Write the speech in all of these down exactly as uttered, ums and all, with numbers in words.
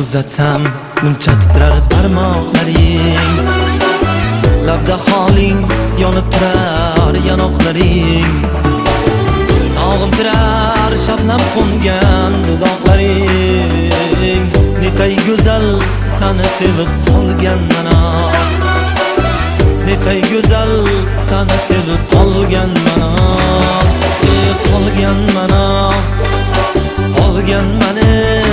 uzatsam muncha titrar barmoqlaring, labda holing yonib turar yanoqlaring, sog'intirar shabnam qo'ngan dudoqlaring. Netay go'zal sani sevib qolgan mana, netay go'zal sani sevib qolgan mana, qolgan mana, qolgan mana.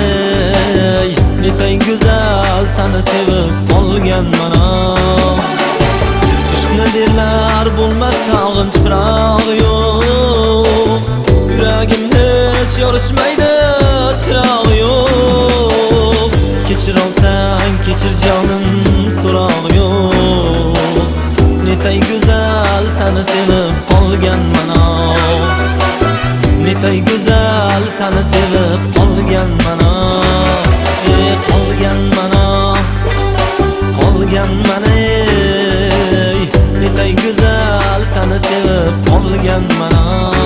Netay go'zal sani sevib qolgan mana. Ishqni derlar bo'lmas sog'inch firog' yo'q, yuragim hech yorishmaydi chirog' yo'q. Kechir olsang kechir jonim so'rog' yo'q. Netay go'zal sani sevib qolgan mana, netay go'zal sani sevib qolgan mana, qolgan mana, qolgan mana. Netay go'zal sani sevib qolgan mana.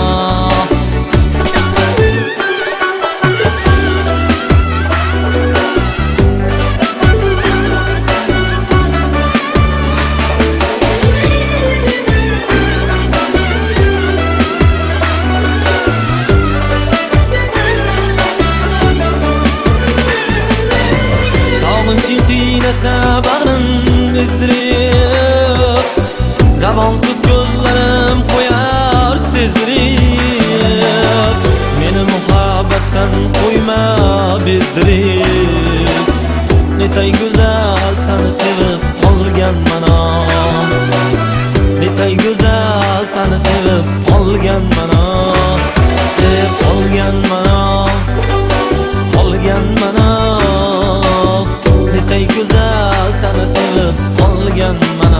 Bag'rim ezdirib, zamonsiz ko'zlarim qo'yar sezdirib, meni muhabbatdan qo'yma bezdirib. Netay go'zal sani sevib qolgan mana, netay go'zal sani sevib qolgan mana, qolgan mana, qolgan mana. Netay go'zal sani sevib qolgan mana.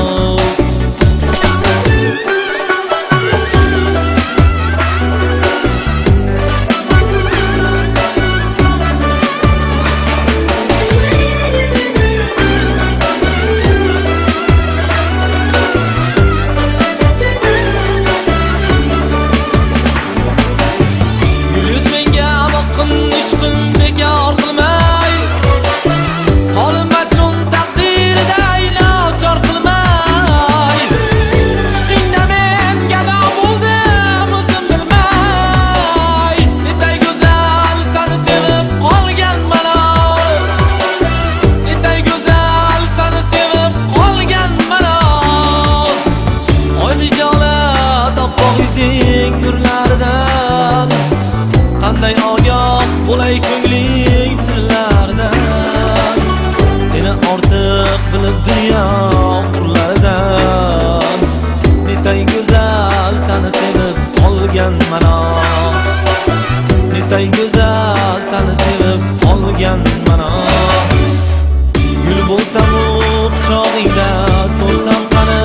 Gul yuz menga boqqin ishqim bekor qilmay, holim majnun taqdirida ilojor qilmay. Ishqingda men gado bo'ldim o'zim bilmay. Netay go'zal sani sevib qolgan mana, netay go'zal sani sevib qolgan mana. Oy vijolat oppoq yuzing nurlaridan, qanday ogoh bo'lay ko'ngling sirlaridan. Seni ortiq bilib dunyo hurlaridan. Netay go'zal sani sevib qolgan mana, netay go'zal sani sevib qolgan mana. Gul bo'lsam quchog'ingda so'lsam qani,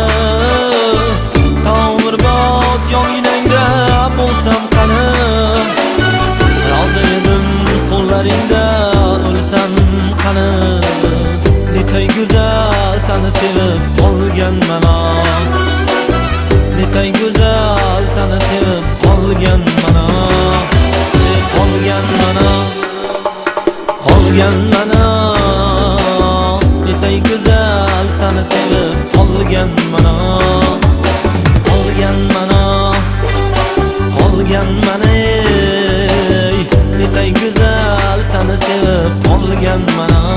ta'mirbod yoningda bo'lsam qani. Rozi edim qo'llaringda o'lsam qani. Netay go'zal sani sevib qolgan mana, netay go'zal sani sevib qolgan mana, qolgan mana, qolgan mana. Netay go'zal sani sevib qolgan mana, qolgan mana, qolgan mana. Netay go'zal sani sevib qolgan mana.